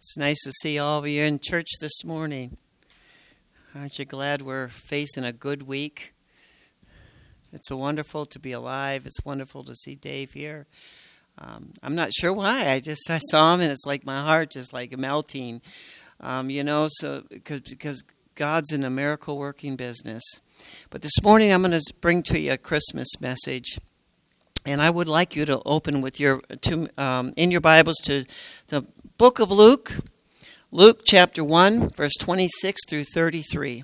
It's nice to see all of you in church this morning. Aren't you glad we're facing a good week? It's wonderful to be alive. It's wonderful to see Dave here. I'm not sure why. I saw him and it's like my heart just like melting. So because God's in a miracle working business. But this morning I'm going to bring to you a Christmas message. And I would like you to open with in your Bibles to the book of Luke, Luke chapter 1, verse 26 through 33.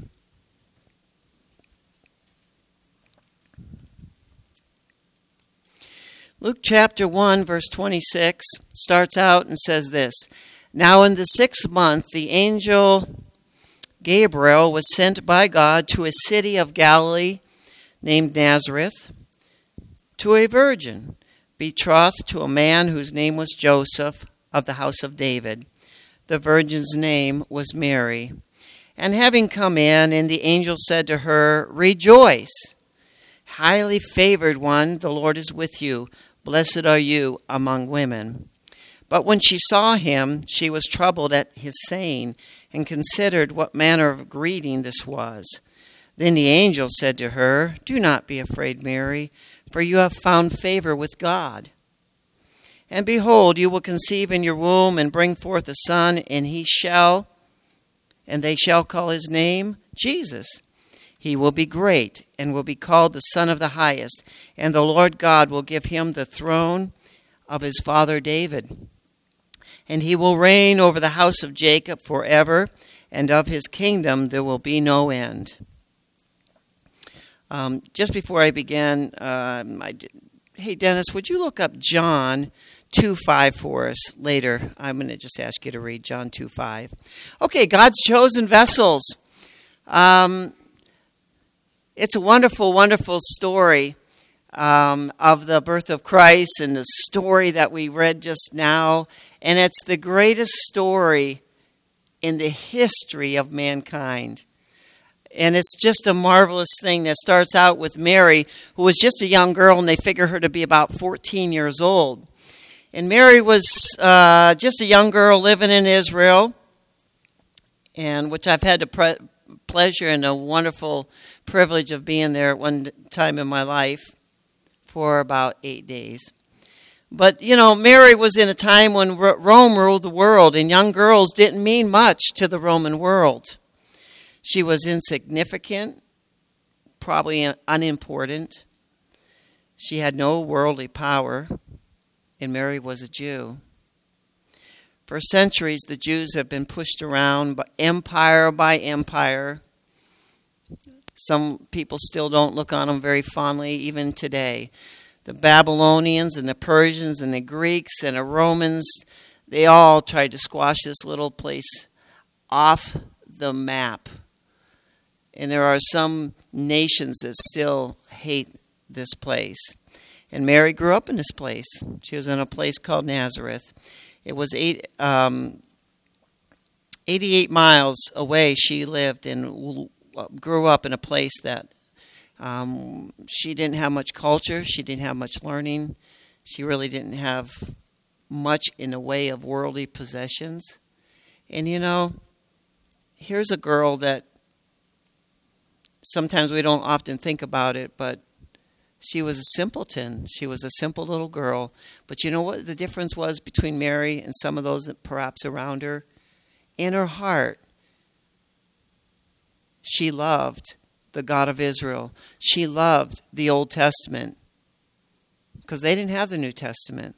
Luke chapter 1, verse 26 starts out and says this: Now in the 6th month, the angel Gabriel was sent by God to a city of Galilee named Nazareth, to a virgin, betrothed to a man whose name was Joseph, of the house of David. The virgin's name was Mary. And having come in, and the angel said to her, Rejoice, highly favored one, the Lord is with you. Blessed are you among women. But when she saw him, she was troubled at his saying, and considered what manner of greeting this was. Then the angel said to her, Do not be afraid, Mary, for you have found favor with God. And behold, you will conceive in your womb and bring forth a son, and they shall call his name Jesus. He will be great and will be called the Son of the Highest, and the Lord God will give him the throne of his father David. And he will reign over the house of Jacob forever, and of his kingdom there will be no end. Just before I begin, hey Dennis, would you look up John 2:5 for us later? I'm going to just ask you to read John 2:5. Okay, God's chosen vessels. It's a wonderful, wonderful story of the birth of Christ and the story that we read just now. And it's the greatest story in the history of mankind. And it's just a marvelous thing that starts out with Mary, who was just a young girl, and they figure her to be about 14 years old. And Mary was just a young girl living in Israel, and which I've had the pleasure and a wonderful privilege of being there at one time in my life for about 8 days. But, Mary was in a time when Rome ruled the world, and young girls didn't mean much to the Roman world. She was insignificant, probably unimportant. She had no worldly power, and Mary was a Jew. For centuries, the Jews have been pushed around empire by empire. Some people still don't look on them very fondly, even today. The Babylonians and the Persians and the Greeks and the Romans, they all tried to squash this little place off the map. And there are some nations that still hate this place. And Mary grew up in this place. She was in a place called Nazareth. It was 88 miles away she lived and grew up in a place that she didn't have much culture. She didn't have much learning. She really didn't have much in the way of worldly possessions. And here's a girl that sometimes we don't often think about it, but she was a simpleton. She was a simple little girl. But you know what the difference was between Mary and some of those that perhaps around her? In her heart, she loved the God of Israel. She loved the Old Testament because they didn't have the New Testament.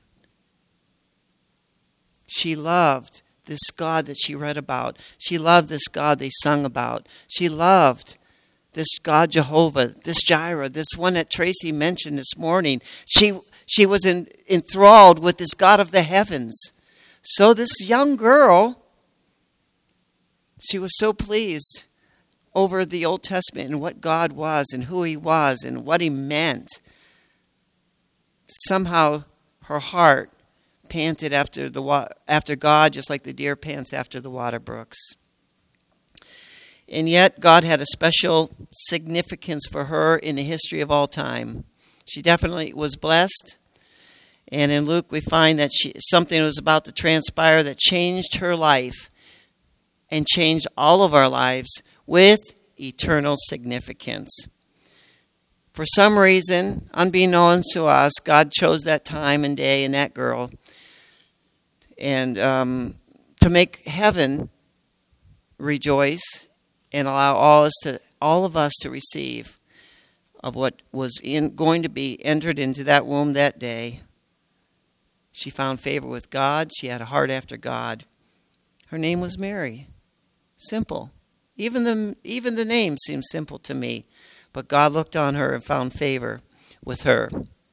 She loved this God that she read about. She loved this God they sung about. She loved this God Jehovah, this Jireh, this one that Tracy mentioned this morning. She was enthralled with this God of the heavens. So this young girl, she was so pleased over the Old Testament and what God was and who he was and what he meant. Somehow her heart panted after God, just like the deer pants after the water brooks. And yet God had a special significance for her in the history of all time. She definitely was blessed. And in Luke, we find that something was about to transpire that changed her life and changed all of our lives with eternal significance. For some reason, unbeknownst to us, God chose that time and day and that girl and to make heaven rejoice and allow all of us to receive of what was going to be entered into that womb that day. She found favor with God. She had a heart after God. Her name was Mary. Simple. Even the name seems simple to me. But God looked on her and found favor with her.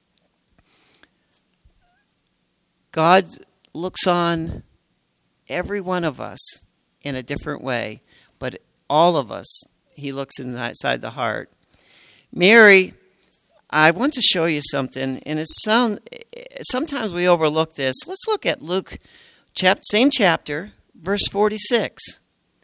God looks on every one of us in a different way. But all of us, he looks inside the heart. Mary, I want to show you something, and sometimes we overlook this. Let's look at Luke, same chapter, verse 46.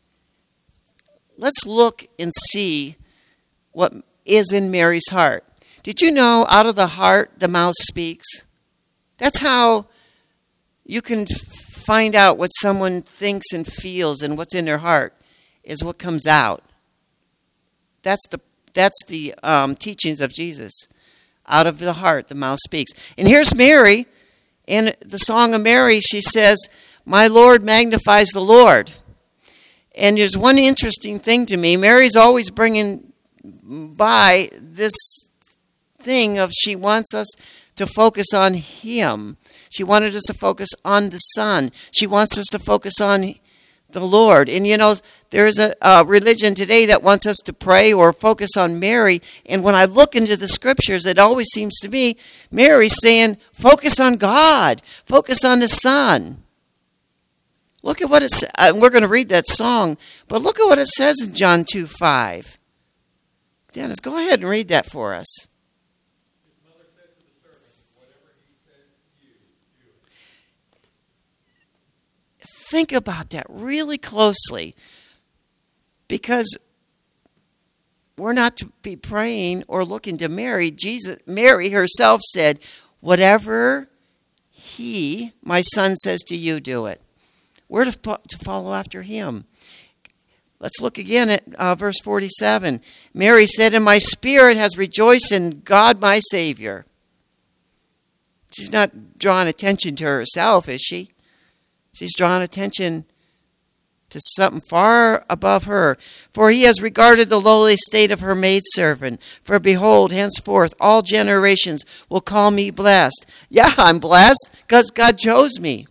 Let's look and see what is in Mary's heart. Did you know out of the heart the mouth speaks? That's how you can find out what someone thinks and feels and what's in their heart is what comes out. That's the teachings of Jesus. Out of the heart, the mouth speaks. And here's Mary. In the Song of Mary, she says, "My Lord magnifies the Lord." And there's one interesting thing to me. Mary's always bringing by this thing of she wants us to focus on him. She wanted us to focus on the Son. She wants us to focus on the Lord. And you know, there's a religion today that wants us to pray or focus on Mary. And when I look into the scriptures, it always seems to me Mary's saying, focus on God. Focus on the Son. Look at what it says. We're going to read that song. But look at what it says in John 2:5. Dennis, go ahead and read that for us. His mother said to the servant, "Whatever he says to you, do it." Think about that really closely, because we're not to be praying or looking to Mary. Mary herself said, "Whatever my Son says to you, do it." We're to follow after him. Let's look again at verse 47. Mary said, "And my spirit has rejoiced in God my Savior." She's not drawing attention to herself, is she? She's drawing attention to something far above her. "For he has regarded the lowly state of her maidservant. For behold, henceforth all generations will call me blessed." Yeah, I'm blessed because God chose me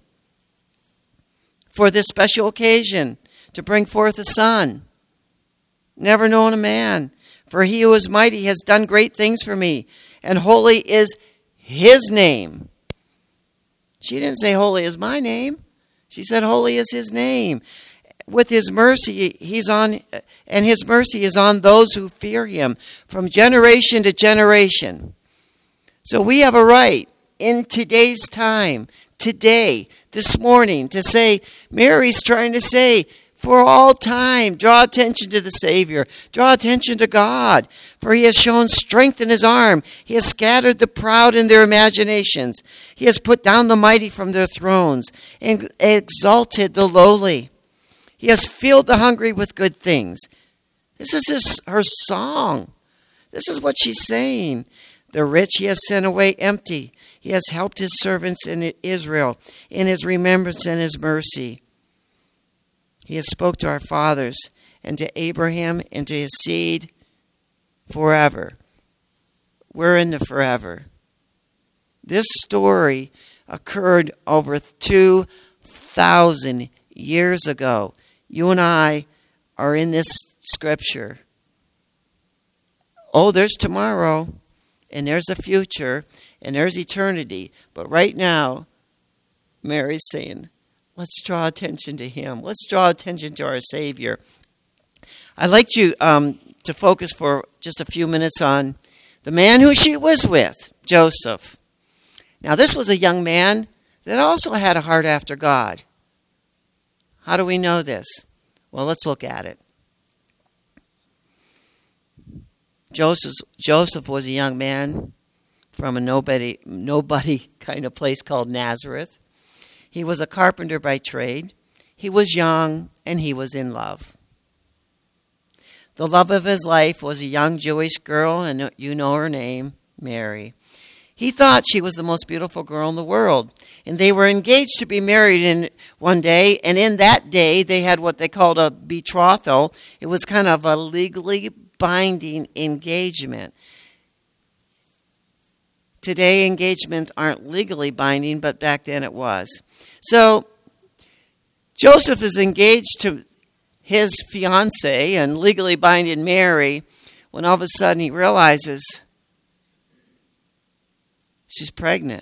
for this special occasion, to bring forth a son, never known a man. "For he who is mighty has done great things for me, and holy is his name." She didn't say holy is my name. She said holy is his name. "With his mercy and his mercy is on those who fear him from generation to generation." So we have a right in today's time, today, this morning, to say, Mary's trying to say, for all time, draw attention to the Savior. Draw attention to God. "For he has shown strength in his arm. He has scattered the proud in their imaginations. He has put down the mighty from their thrones and exalted the lowly. He has filled the hungry with good things." This is her song. This is what she's saying. "The rich he has sent away empty. He has helped his servants in Israel in his remembrance and his mercy. He has spoke to our fathers and to Abraham and to his seed forever." We're in the forever. This story occurred over 2,000 years ago. You and I are in this scripture. Oh, there's tomorrow, and there's the future, and there's eternity. But right now, Mary's saying, let's draw attention to him. Let's draw attention to our Savior. I'd like you to focus for just a few minutes on the man who she was with, Joseph. Now, this was a young man that also had a heart after God. How do we know this? Well, let's look at it. Joseph was a young man, from a nobody kind of place called Nazareth. He was a carpenter by trade. He was young, and he was in love. The love of his life was a young Jewish girl, and you know her name, Mary. He thought she was the most beautiful girl in the world, and they were engaged to be married in one day, and in that day they had what they called a betrothal. It was kind of a legally binding engagement. Today, engagements aren't legally binding, but back then it was. So, Joseph is engaged to his fiancée and legally binding Mary when all of a sudden he realizes she's pregnant.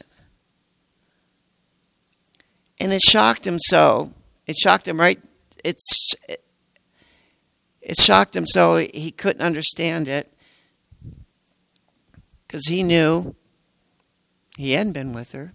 And it shocked him so. It shocked him it shocked him so he couldn't understand it, because he knew he hadn't been with her.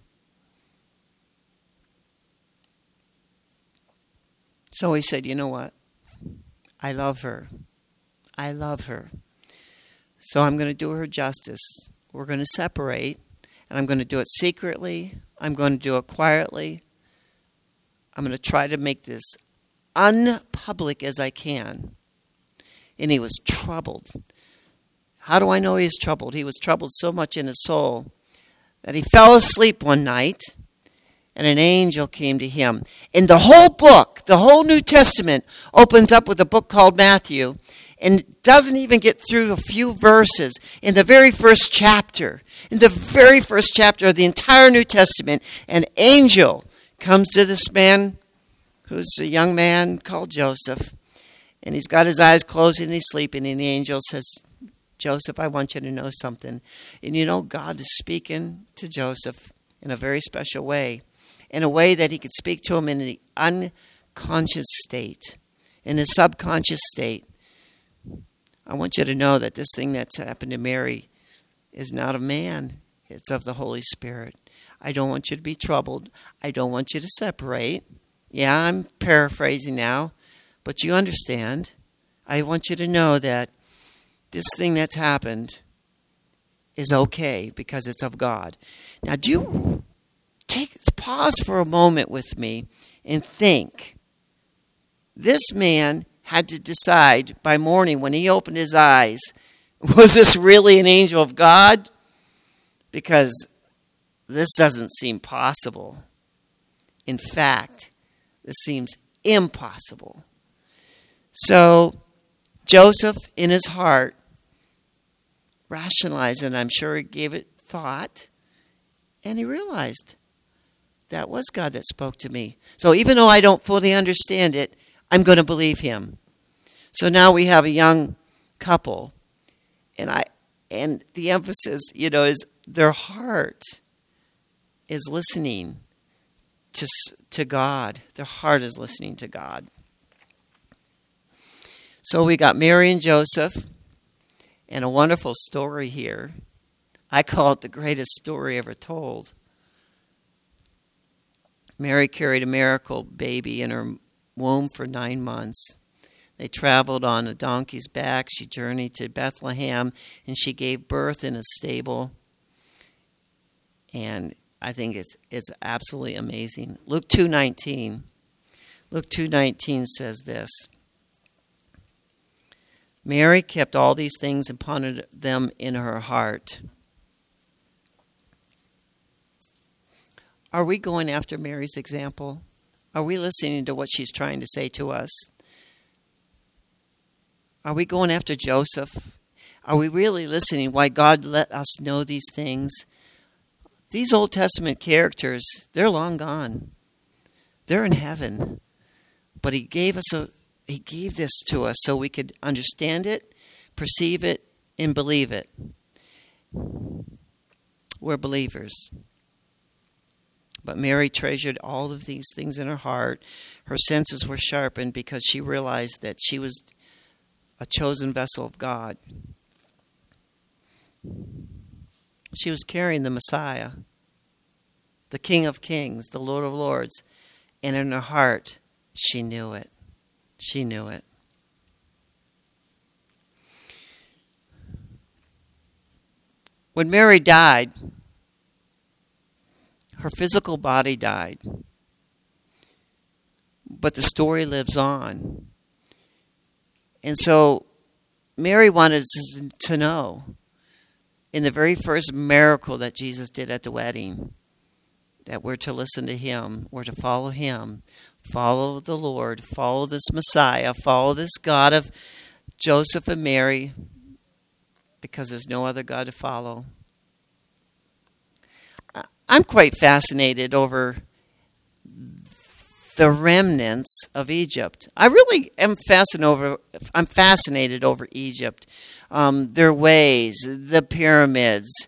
So he said, you know what? I love her. I love her. So I'm going to do her justice. We're going to separate, and I'm going to do it secretly. I'm going to do it quietly. I'm going to try to make this unpublic as I can. And he was troubled. How do I know he was troubled? He was troubled so much in his soul that he fell asleep one night, and an angel came to him. And the whole book, the whole New Testament, opens up with a book called Matthew, and doesn't even get through a few verses. In the very first chapter of the entire New Testament, an angel comes to this man, who's a young man called Joseph, and he's got his eyes closed and he's sleeping, and the angel says, Joseph, I want you to know something. And you know, God is speaking to Joseph in a very special way, in a way that he could speak to him in the unconscious state, in his subconscious state. I want you to know that this thing that's happened to Mary is not of man. It's of the Holy Spirit. I don't want you to be troubled. I don't want you to separate. Yeah, I'm paraphrasing now, but you understand. I want you to know that this thing that's happened is okay because it's of God. Now, do you pause for a moment with me and think. This man had to decide by morning when he opened his eyes, was this really an angel of God? Because this doesn't seem possible. In fact, this seems impossible. So Joseph, in his heart, rationalized, and I'm sure he gave it thought, and he realized that was God that spoke to me. So even though I don't fully understand it, I'm going to believe him. So now we have a young couple, and the emphasis, is their heart is listening to God. Their heart is listening to God. So we got Mary and Joseph, and a wonderful story here. I call it the greatest story ever told. Mary carried a miracle baby in her womb for 9 months. They traveled on a donkey's back. She journeyed to Bethlehem, and she gave birth in a stable. And I think it's absolutely amazing. Luke 2:19. Luke 2:19 says this. Mary kept all these things and pondered them in her heart. Are we going after Mary's example? Are we listening to what she's trying to say to us? Are we going after Joseph? Are we really listening why God let us know these things? These Old Testament characters, they're long gone. They're in heaven. But He gave this to us so we could understand it, perceive it, and believe it. We're believers. But Mary treasured all of these things in her heart. Her senses were sharpened because she realized that she was a chosen vessel of God. She was carrying the Messiah, the King of Kings, the Lord of Lords. And in her heart, she knew it. She knew it. When Mary died, her physical body died. But the story lives on. And so Mary wanted us to know, in the very first miracle that Jesus did at the wedding, that we're to listen to him, we're to follow him, follow the Lord, follow this Messiah, follow this God of Joseph and Mary, because there's no other God to follow. I'm quite fascinated over the remnants of Egypt. I really am fascinated over Egypt, their ways, the pyramids,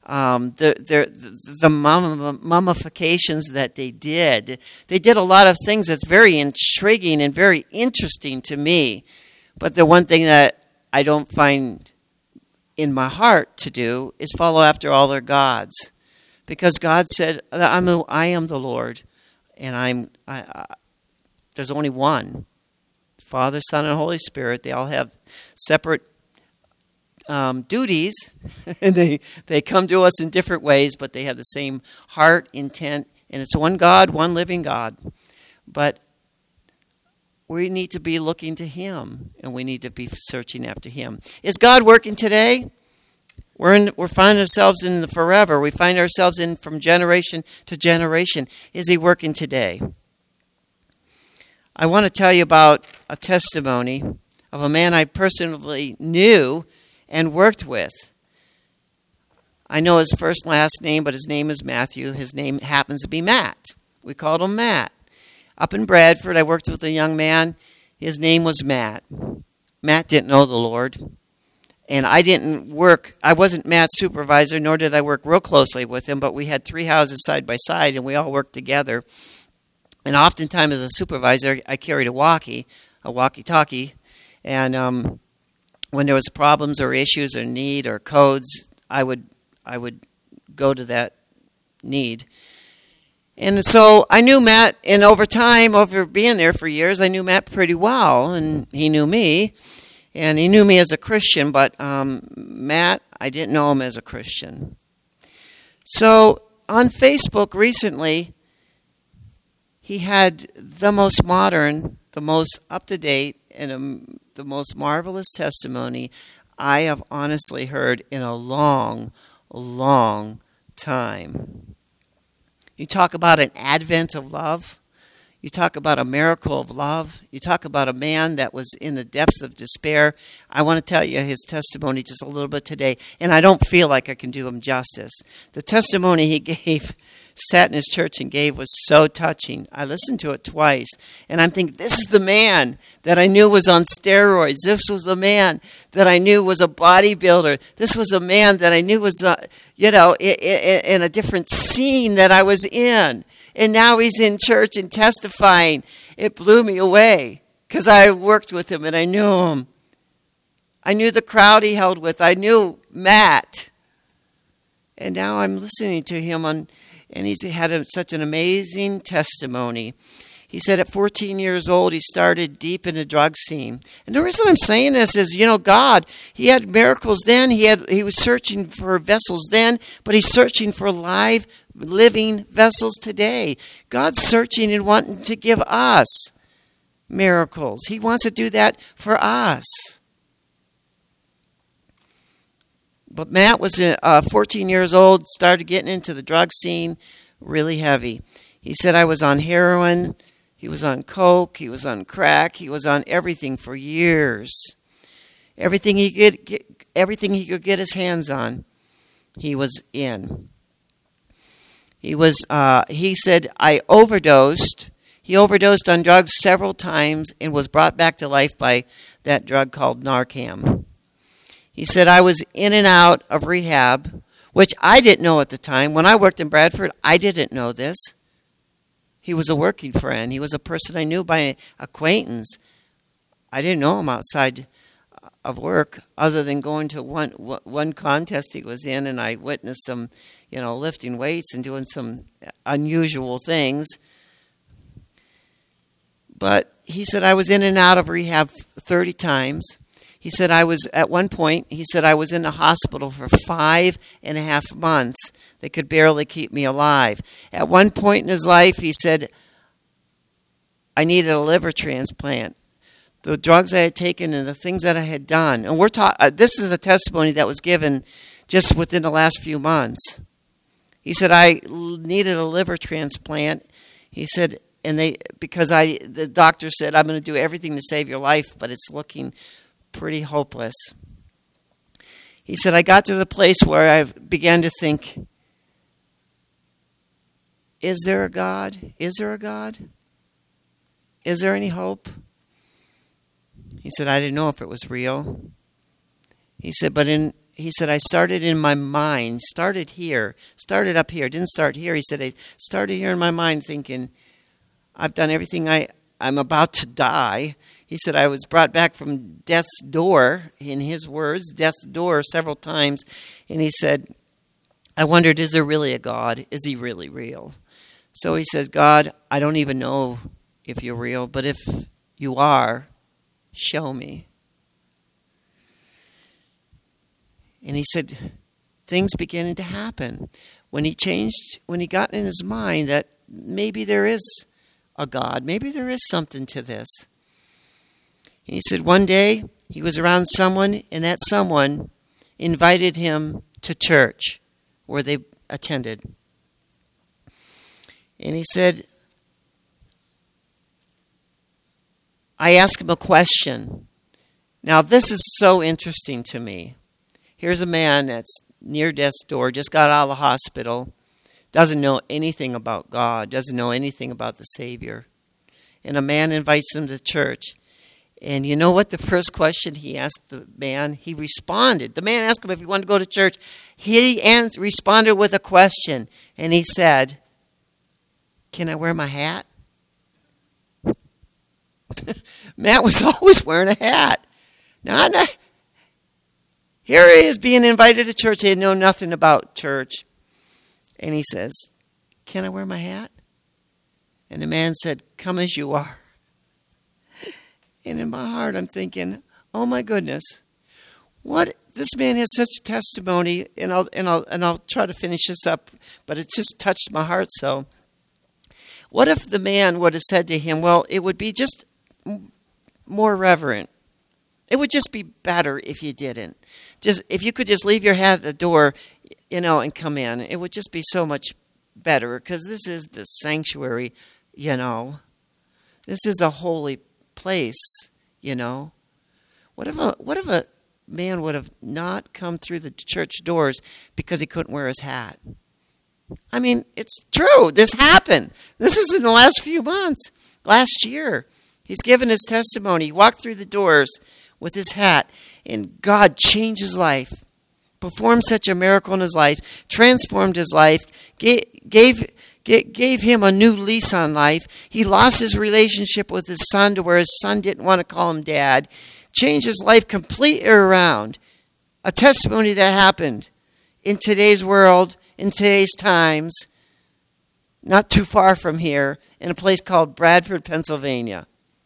the mummifications that they did. They did a lot of things that's very intriguing and very interesting to me. But the one thing that I don't find in my heart to do is follow after all their gods, because God said, "I am the Lord." And there's only one. Father, Son, and Holy Spirit. They all have separate duties, and they come to us in different ways, but they have the same heart, intent, and it's one God, one living God. But we need to be looking to him, and we need to be searching after him. Is God working today? We're finding ourselves in the forever. We find ourselves in from generation to generation. Is he working today? I want to tell you about a testimony of a man I personally knew and worked with. I know his first and last name, but his name is Matthew. His name happens to be Matt. We called him Matt. Up in Bradford, I worked with a young man. His name was Matt. Matt didn't know the Lord. And I wasn't Matt's supervisor, nor did I work real closely with him, but we had 3 houses side by side, and we all worked together. And oftentimes as a supervisor, I carried a walkie-talkie, and when there was problems or issues or need or codes, I would go to that need. And so I knew Matt, and over time, over being there for years, I knew Matt pretty well, and he knew me. And he knew me as a Christian, but Matt, I didn't know him as a Christian. So on Facebook recently, he had the most modern, the most up-to-date, and the most marvelous testimony I have honestly heard in a long, long time. You talk about an advent of love. You talk about a miracle of love. You talk about a man that was in the depths of despair. I want to tell you his testimony just a little bit today, and I don't feel like I can do him justice. The testimony he gave, sat in his church and gave, was so touching. I listened to it twice, and I'm thinking, this is the man that I knew was on steroids. This was the man that I knew was a bodybuilder. This was a man that I knew was, in a different scene that I was in. And now he's in church and testifying. It blew me away because I worked with him and I knew him. I knew the crowd he held with. I knew Matt. And now I'm listening to him, and he's had such an amazing testimony. He said at 14 years old, he started deep in the drug scene. And the reason I'm saying this is, God, he had miracles then. He was searching for vessels then, but he's searching for living vessels today. God's searching and wanting to give us miracles. He wants to do that for us. But Matt was 14 years old, started getting into the drug scene really heavy. He said, I was on heroin, he was on coke, he was on crack, he was on everything for years. Everything he could get his hands on, he was in. He said, I overdosed. He overdosed on drugs several times and was brought back to life by that drug called Narcan. He said, I was in and out of rehab, which I didn't know at the time. When I worked in Bradford, I didn't know this. He was a working friend. He was a person I knew by acquaintance. I didn't know him outside of work other than going to one contest he was in, and I witnessed him, lifting weights and doing some unusual things. But he said, I was in and out of rehab 30 times. He said, I was at one point, he said, I was in the hospital for 5.5 months. They could barely keep me alive. At one point in his life, he said, I needed a liver transplant. The drugs I had taken and the things that I had done. And this is a testimony that was given just within the last few months. He said, I needed a liver transplant. He said, the doctor said, I'm going to do everything to save your life, but it's looking pretty hopeless. He said, I got to the place where I began to think, is there a God? Is there a God? Is there any hope? He said, I didn't know if it was real. He said, I started in my mind, started up here, didn't start here. He said, I started here in my mind thinking, I've done everything I'm about to die. He said, I was brought back from death's door, in his words, death's door several times. And he said, I wondered, is there really a God? Is he really real? So he says, God, I don't even know if you're real, but if you are, show me. And he said, things beginning to happen. When he got in his mind that maybe there is a God, maybe there is something to this. And he said one day he was around someone, and that someone invited him to church where they attended. And he said, I asked him a question. Now this is so interesting to me. Here's a man that's near death's door, just got out of the hospital, doesn't know anything about God, doesn't know anything about the Savior. And a man invites him to church. And you know what? The first question he asked the man, he responded. The man asked him if he wanted to go to church. He responded with a question. And he said, can I wear my hat? Matt was always wearing a hat. Now, here he is being invited to church. He had known nothing about church. And he says, can I wear my hat? And the man said, come as you are. And in my heart, I'm thinking, oh my goodness, what this man has such a testimony, and I'll try to finish this up, but it just touched my heart so. What if the man would have said to him, well, it would be just more reverent. It would just be better if you didn't. Just if you could just leave your hat at the door, and come in. It would just be so much better because this is the sanctuary, This is a holy place, What if a man would have not come through the church doors because he couldn't wear his hat? I mean, it's true. This happened. This is in the last few months. Last year. He's given his testimony. He walked through the doors with his hat, and God changed his life, performed such a miracle in his life, transformed his life, gave him a new lease on life. He lost his relationship with his son to where his son didn't want to call him dad. Changed his life completely around. A testimony that happened in today's world, in today's times, not too far from here, in a place called Bradford, Pennsylvania.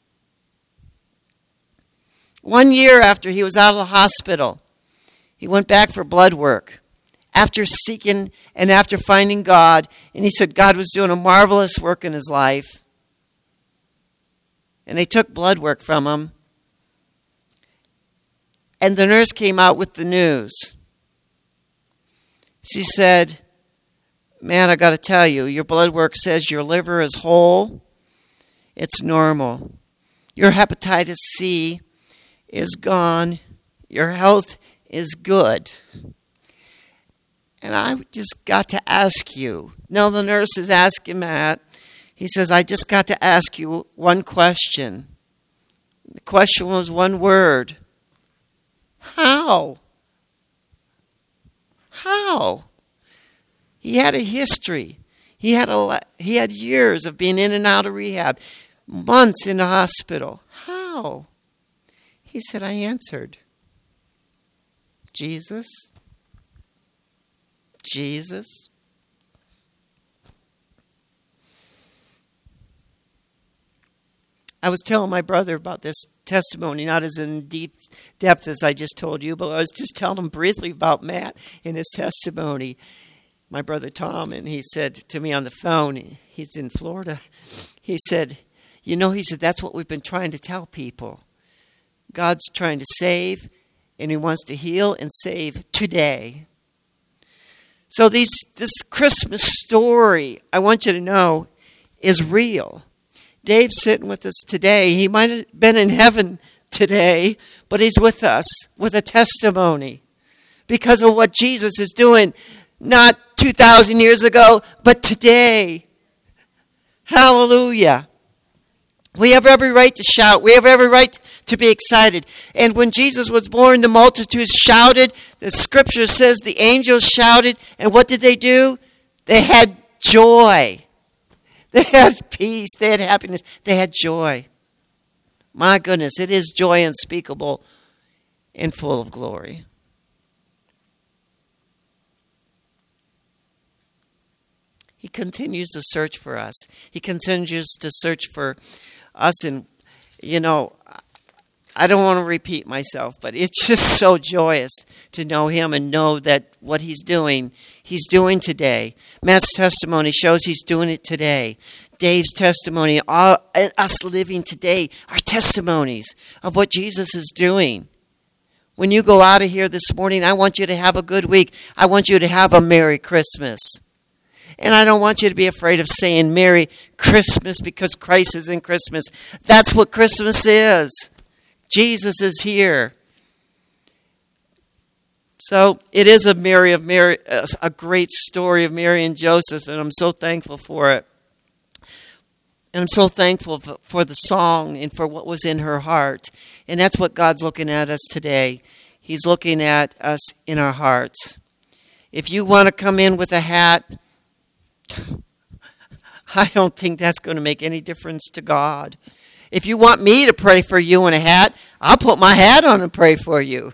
1 year after he was out of the hospital, he went back for blood work. After seeking and after finding God, and he said God was doing a marvelous work in his life. And they took blood work from him. And the nurse came out with the news. She said, man, I got to tell you, your blood work says your liver is whole. It's normal. Your hepatitis C is gone. Your health is good. And I just got to ask you. Now the nurse is asking Matt. He says, I just got to ask you one question. The question was one word. How? How? He had a history. He had years of being in and out of rehab, months in the hospital. How? He said, I answered. Jesus. Jesus. I was telling my brother about this testimony, not as in deep depth as I just told you, but I was just telling him briefly about Matt and his testimony. My brother Tom, and he said to me on the phone, he's in Florida, he said, that's what we've been trying to tell people. God's trying to save, and he wants to heal and save today. So this Christmas story, I want you to know, is real. Dave's sitting with us today. He might have been in heaven today, but he's with us with a testimony because of what Jesus is doing, not 2,000 years ago, but today. Hallelujah. We have every right to shout. We have every right to be excited. And when Jesus was born, the multitudes shouted. The scripture says the angels shouted. And what did they do? They had joy. They had peace. They had happiness. They had joy. My goodness, it is joy unspeakable and full of glory. He continues to search for us. He continues to search for us. And, I don't want to repeat myself, but it's just so joyous to know him and know that what he's doing today. Matt's testimony shows he's doing it today. Dave's testimony, us living today, are testimonies of what Jesus is doing. When you go out of here this morning, I want you to have a good week. I want you to have a Merry Christmas. And I don't want you to be afraid of saying Merry Christmas because Christ is in Christmas. That's what Christmas is. Jesus is here. So it is a great story of Mary and Joseph, and I'm so thankful for it. And I'm so thankful for the song and for what was in her heart. And that's what God's looking at us today. He's looking at us in our hearts. If you want to come in with a hat, I don't think that's going to make any difference to God. If you want me to pray for you in a hat, I'll put my hat on and pray for you.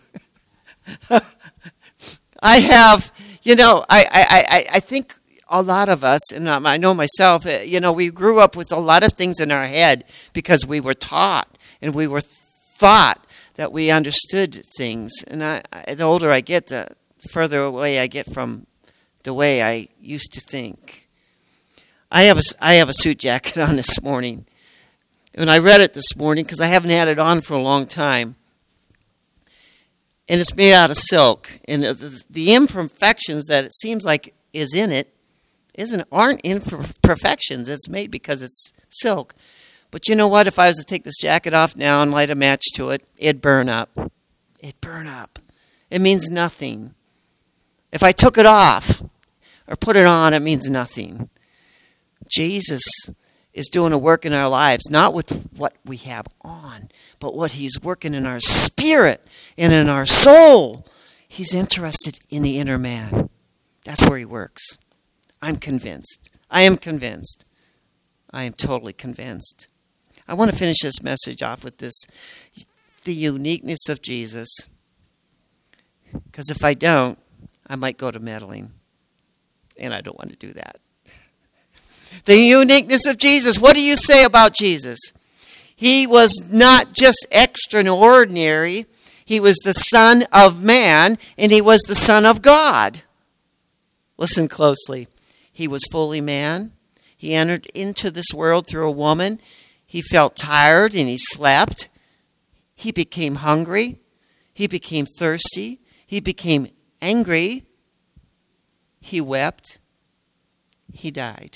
I have, I think a lot of us, and I know myself, we grew up with a lot of things in our head because we were taught and we were thought that we understood things. And the older I get, the further away I get from the way I used to think. I have a suit jacket on this morning. And I read it this morning because I haven't had it on for a long time. And it's made out of silk. And the imperfections that it seems like is in it aren't imperfections. It's made because it's silk. But you know what? If I was to take this jacket off now and light a match to it, it'd burn up. It'd burn up. It means nothing. If I took it off or put it on, it means nothing. Jesus is doing a work in our lives, not with what we have on, but what he's working in our spirit and in our soul. He's interested in the inner man. That's where he works. I'm convinced. I am convinced. I am totally convinced. I want to finish this message off with this, the uniqueness of Jesus. Because if I don't, I might go to meddling. And I don't want to do that. The uniqueness of Jesus. What do you say about Jesus? He was not just extraordinary. He was the Son of Man, and he was the Son of God. Listen closely. He was fully man. He entered into this world through a woman. He felt tired and he slept. He became hungry. He became thirsty. He became angry. He wept. He died.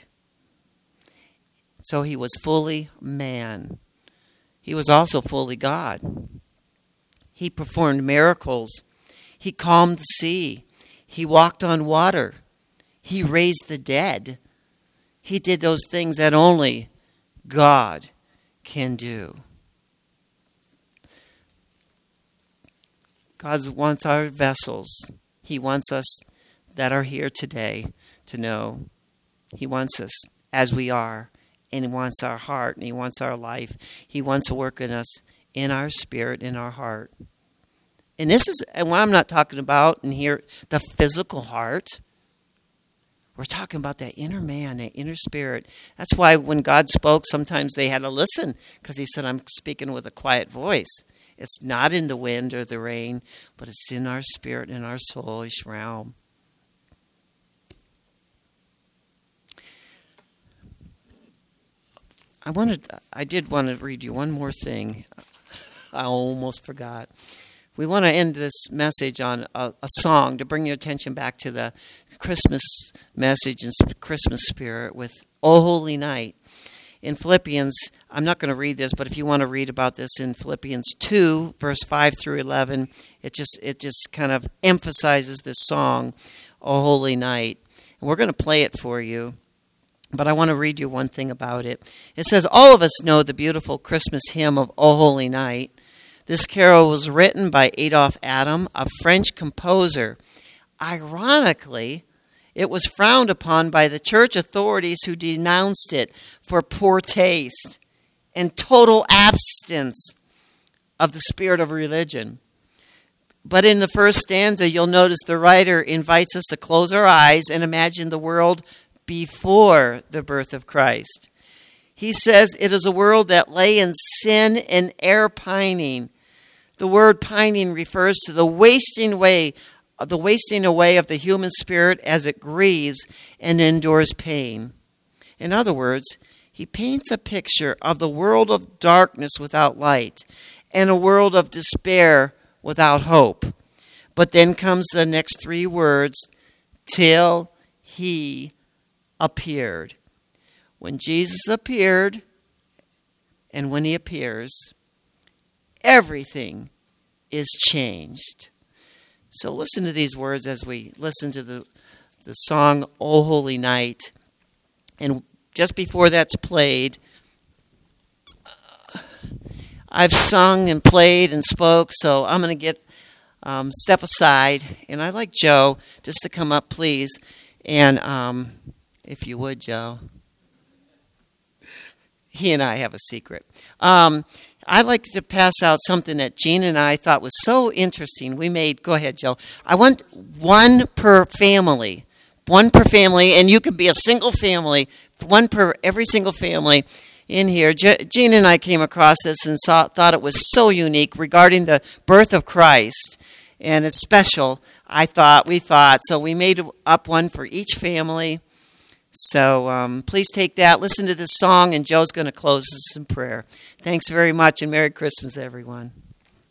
So he was fully man. He was also fully God. He performed miracles. He calmed the sea. He walked on water. He raised the dead. He did those things that only God can do. God wants our vessels. He wants us that are here today to know. He wants us as we are. And he wants our heart, and he wants our life. He wants to work in us, in our spirit, in our heart. And this is, and what I'm not talking about in here, the physical heart. We're talking about that inner man, that inner spirit. That's why when God spoke, sometimes they had to listen because he said, I'm speaking with a quiet voice. It's not in the wind or the rain, but it's in our spirit, in our soulish realm. I did want to read you one more thing. I almost forgot. We want to end this message on a song to bring your attention back to the Christmas message and Christmas spirit with O Holy Night. In Philippians, I'm not going to read this, but if you want to read about this in Philippians 2, verse 5 through 11, it just kind of emphasizes this song, O Holy Night. And we're going to play it for you, but I want to read you one thing about it. It says, all of us know the beautiful Christmas hymn of O Holy Night. This carol was written by Adolphe Adam, a French composer. Ironically, it was frowned upon by the church authorities who denounced it for poor taste and total absence of the spirit of religion. But in the first stanza, you'll notice the writer invites us to close our eyes and imagine the world before the birth of Christ. He says it is a world that lay in sin and air pining. The word pining refers to the wasting away of the human spirit as it grieves and endures pain. In other words, he paints a picture of the world of darkness without light and a world of despair without hope. But then comes the next three words, till he appeared. When Jesus appeared, and when he appears, everything is changed. So listen to these words as we listen to the song, O Holy Night. And just before that's played, I've sung and played and spoke, so I'm going to get step aside. And I'd like Joe just to come up, please. And if you would, Joe. He and I have a secret. I'd like to pass out something that Jean and I thought was so interesting. Go ahead, Joe. I want one per family, and you could be a single family, one per every single family in here. Jean and I came across this and thought it was so unique regarding the birth of Christ, and it's special. We thought, so we made up one for each family. So please take that, listen to this song, and Joe's going to close us in prayer. Thanks very much, and Merry Christmas, everyone.